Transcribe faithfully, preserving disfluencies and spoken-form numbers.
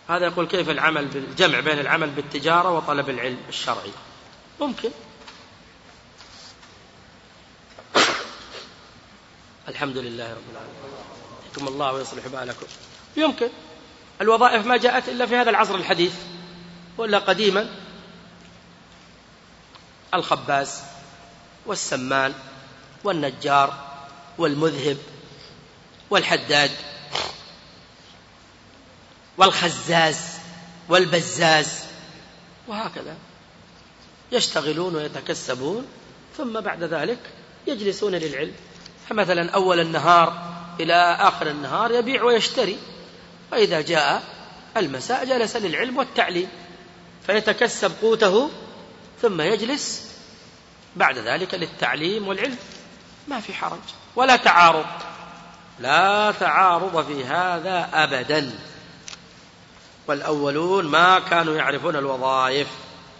هذا يقول كيف العمل بالجمع بين العمل بالتجارة وطلب العلم الشرعي؟ ممكن. الحمد لله رب العالمين، يحكم الله ويصلح بالكم. يمكن. الوظائف ما جاءت إلا في هذا العصر الحديث، ولا قديما الخباز والسمان والنجار والمذهب والحداد والخزاز والبزاز، وهكذا يشتغلون ويتكسبون، ثم بعد ذلك يجلسون للعلم. فمثلا أول النهار إلى آخر النهار يبيع ويشتري، وإذا جاء المساء جلس للعلم والتعليم، فيتكسب قوته ثم يجلس بعد ذلك للتعليم والعلم. ما في حرج ولا تعارض، لا تعارض في هذا أبدا. والأولون ما كانوا يعرفون الوظائف.